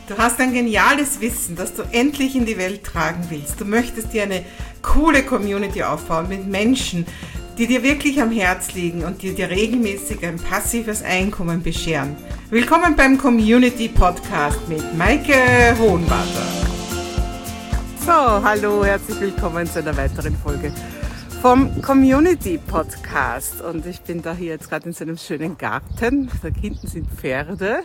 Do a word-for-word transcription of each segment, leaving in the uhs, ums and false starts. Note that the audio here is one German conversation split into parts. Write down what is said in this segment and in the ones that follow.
Du hast ein geniales Wissen, das du endlich in die Welt tragen willst. Du möchtest dir eine coole Community aufbauen mit Menschen, die dir wirklich am Herz liegen und die dir regelmäßig ein passives Einkommen bescheren. Willkommen beim Community Podcast mit Maike Hohenwarter. So, hallo, herzlich willkommen zu einer weiteren Folge vom Community Podcast. Und ich bin da hier jetzt gerade in so einem schönen Garten. Da hinten sind Pferde.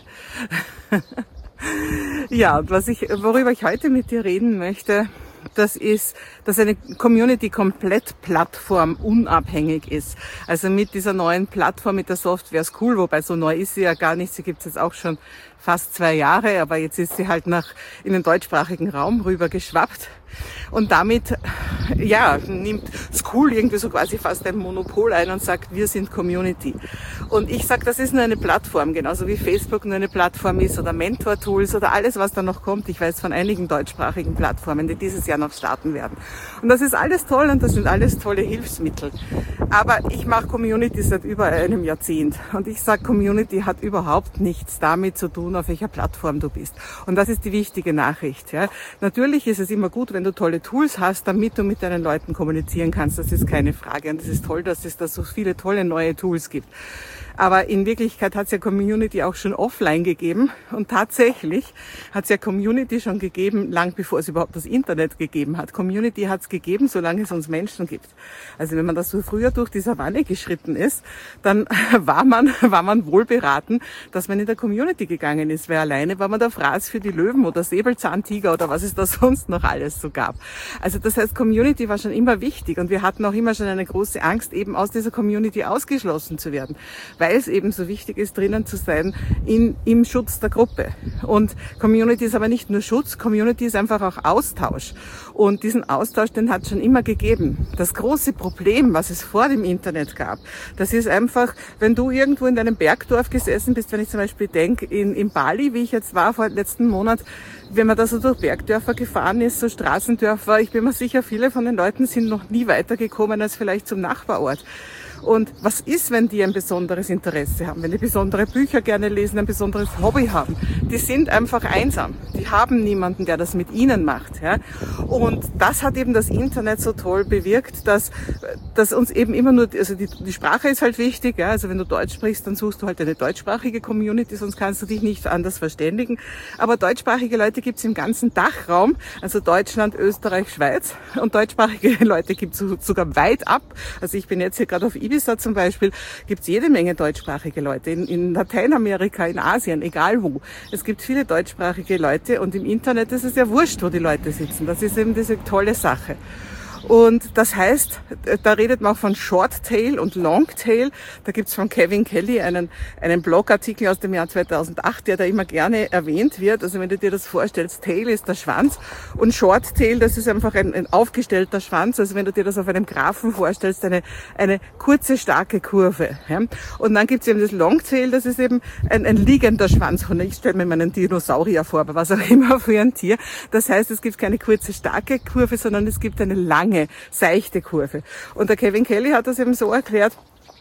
Ja, und was ich, worüber ich heute mit dir reden möchte, das ist, dass eine Community komplett plattformunabhängig ist. Also mit dieser neuen Plattform, mit der Software ist cool, wobei so neu ist sie ja gar nicht. Sie gibt es jetzt auch schon fast zwei Jahre, aber jetzt ist sie halt nach in den deutschsprachigen Raum rüber geschwappt. Und damit, ja, nimmt School irgendwie so quasi fast ein Monopol ein und sagt, wir sind Community. Und ich sage, das ist nur eine Plattform, genauso wie Facebook nur eine Plattform ist oder Mentor-Tools oder alles, was da noch kommt. Ich weiß von einigen deutschsprachigen Plattformen, die dieses Jahr noch starten werden. Und das ist alles toll und das sind alles tolle Hilfsmittel. Aber ich mache Community seit über einem Jahrzehnt. Und ich sage, Community hat überhaupt nichts damit zu tun, auf welcher Plattform du bist. Und das ist die wichtige Nachricht. Ja. Natürlich ist es immer gut, wenn du tolle Tools hast, damit du mit deinen Leuten kommunizieren kannst. Das ist keine Frage. Und es ist toll, dass es da so viele tolle neue Tools gibt. Aber in Wirklichkeit hat es ja Community auch schon offline gegeben. Und tatsächlich hat es ja Community schon gegeben, lang bevor es überhaupt das Internet gegeben hat. Community hat es gegeben, solange es uns Menschen gibt. Also wenn man das so früher durch die Savanne geschritten ist, dann war man, war man wohl beraten, dass man in der Community gegangen ist. Weil alleine war man der Fraß für die Löwen oder Säbelzahntiger oder was es da sonst noch alles so gab. Also das heißt, Community war schon immer wichtig. Und wir hatten auch immer schon eine große Angst, eben aus dieser Community ausgeschlossen zu werden. Weil es eben so wichtig ist, drinnen zu sein in, im Schutz der Gruppe. Und Community ist aber nicht nur Schutz, Community ist einfach auch Austausch. Und diesen Austausch, den hat es schon immer gegeben. Das große Problem, was es vor dem Internet gab, das ist einfach, wenn du irgendwo in deinem Bergdorf gesessen bist, wenn ich zum Beispiel denke, in, in Bali, wie ich jetzt war vor letzten Monat, wenn man da so durch Bergdörfer gefahren ist, so Straßendörfer, ich bin mir sicher, viele von den Leuten sind noch nie weitergekommen als vielleicht zum Nachbarort. Und was ist, wenn die ein besonderes Interesse haben, wenn die besondere Bücher gerne lesen, ein besonderes Hobby haben? Die sind einfach einsam. Die haben niemanden, der das mit ihnen macht. Ja? Und das hat eben das Internet so toll bewirkt, dass, dass uns eben immer nur, also die, die Sprache ist halt wichtig. Ja? Also wenn du Deutsch sprichst, dann suchst du halt eine deutschsprachige Community, sonst kannst du dich nicht anders verständigen. Aber deutschsprachige Leute gibt es im ganzen Dachraum, also Deutschland, Österreich, Schweiz. Und deutschsprachige Leute gibt es sogar weit ab. Also ich bin jetzt hier gerade auf Ibiza zum Beispiel, gibt es jede Menge deutschsprachige Leute. In, in Lateinamerika, in Asien, egal wo. Es gibt viele deutschsprachige Leute und im Internet ist es ja wurscht, wo die Leute sitzen. Das ist eben diese tolle Sache. Und das heißt, da redet man auch von Short-Tail und Long-Tail. Da gibt's von Kevin Kelly einen, einen Blogartikel aus dem Jahr zweitausendacht, der da immer gerne erwähnt wird. Also wenn du dir das vorstellst, Tail ist der Schwanz und Short-Tail, das ist einfach ein, ein aufgestellter Schwanz. Also wenn du dir das auf einem Graphen vorstellst, eine, eine kurze, starke Kurve. Ja. Und dann gibt's eben das Long-Tail, das ist eben ein, ein liegender Schwanz. Und ich stelle mir meinen Dinosaurier vor, aber was auch immer für ein Tier. Das heißt, es gibt keine kurze, starke Kurve, sondern es gibt eine lange, seichte Kurve. Und der Kevin Kelly hat das eben so erklärt,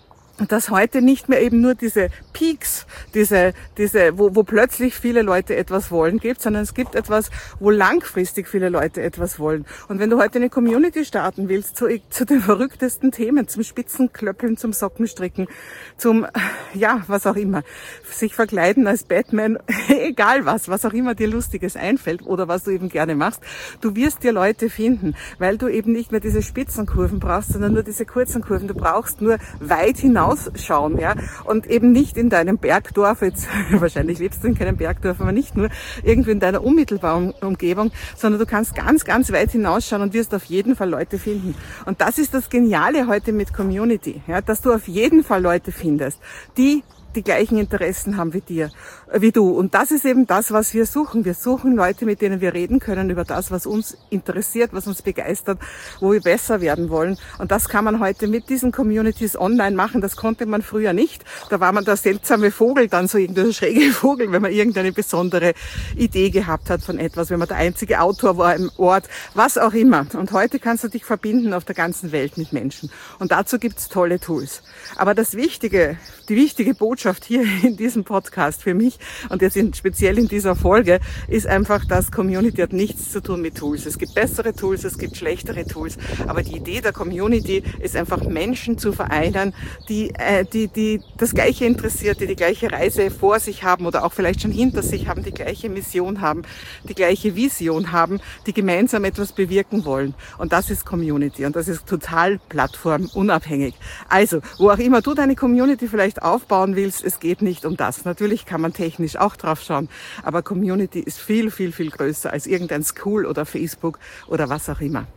dass heute nicht mehr eben nur diese Peaks, diese, diese, wo, wo plötzlich viele Leute etwas wollen gibt, sondern es gibt etwas, wo langfristig viele Leute etwas wollen. Und wenn du heute eine Community starten willst, zu, zu den verrücktesten Themen, zum Spitzenklöppeln, zum Sockenstricken, zum, ja, was auch immer, sich verkleiden als Batman, egal was, was auch immer dir Lustiges einfällt oder was du eben gerne machst, du wirst dir Leute finden, weil du eben nicht mehr diese Spitzenkurven brauchst, sondern nur diese kurzen Kurven. Du brauchst nur weit hinaus schauen, ja, und eben nicht in deinem Bergdorf, jetzt wahrscheinlich lebst du in keinem Bergdorf, aber nicht nur irgendwie in deiner unmittelbaren Umgebung, sondern du kannst ganz, ganz weit hinausschauen und wirst auf jeden Fall Leute finden. Und das ist das Geniale heute mit Community, ja, dass du auf jeden Fall Leute findest, die die gleichen Interessen haben wie dir, wie du. Und das ist eben das, was wir suchen. Wir suchen Leute, mit denen wir reden können über das, was uns interessiert, was uns begeistert, wo wir besser werden wollen. Und das kann man heute mit diesen Communities online machen. Das konnte man früher nicht. Da war man der seltsame Vogel, dann so irgendein schräge Vogel, wenn man irgendeine besondere Idee gehabt hat von etwas, wenn man der einzige Autor war im Ort, was auch immer. Und heute kannst du dich verbinden auf der ganzen Welt mit Menschen. Und dazu gibt's tolle Tools. Aber das Wichtige, die wichtige Botschaft Botschaft hier in diesem Podcast für mich und jetzt in, speziell in dieser Folge ist einfach, dass Community hat nichts zu tun mit Tools. Es gibt bessere Tools, es gibt schlechtere Tools, aber die Idee der Community ist einfach Menschen zu vereinen, die, äh, die, die das Gleiche interessiert, die die gleiche Reise vor sich haben oder auch vielleicht schon hinter sich haben, die gleiche Mission haben, die gleiche Vision haben, die gemeinsam etwas bewirken wollen. Und das ist Community und das ist total plattformunabhängig. Also, wo auch immer du deine Community vielleicht aufbauen willst, es geht nicht um das. Natürlich kann man technisch auch drauf schauen, aber Community ist viel, viel, viel größer als irgendein School oder Facebook oder was auch immer.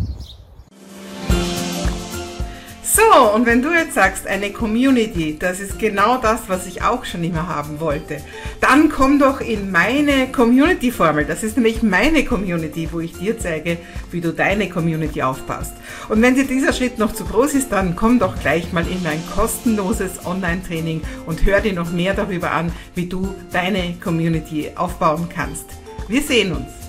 So, und wenn du jetzt sagst, eine Community, das ist genau das, was ich auch schon immer haben wollte, dann komm doch in meine Community-Formel. Das ist nämlich meine Community, wo ich dir zeige, wie du deine Community aufbaust. Und wenn dir dieser Schritt noch zu groß ist, dann komm doch gleich mal in mein kostenloses Online-Training und hör dir noch mehr darüber an, wie du deine Community aufbauen kannst. Wir sehen uns.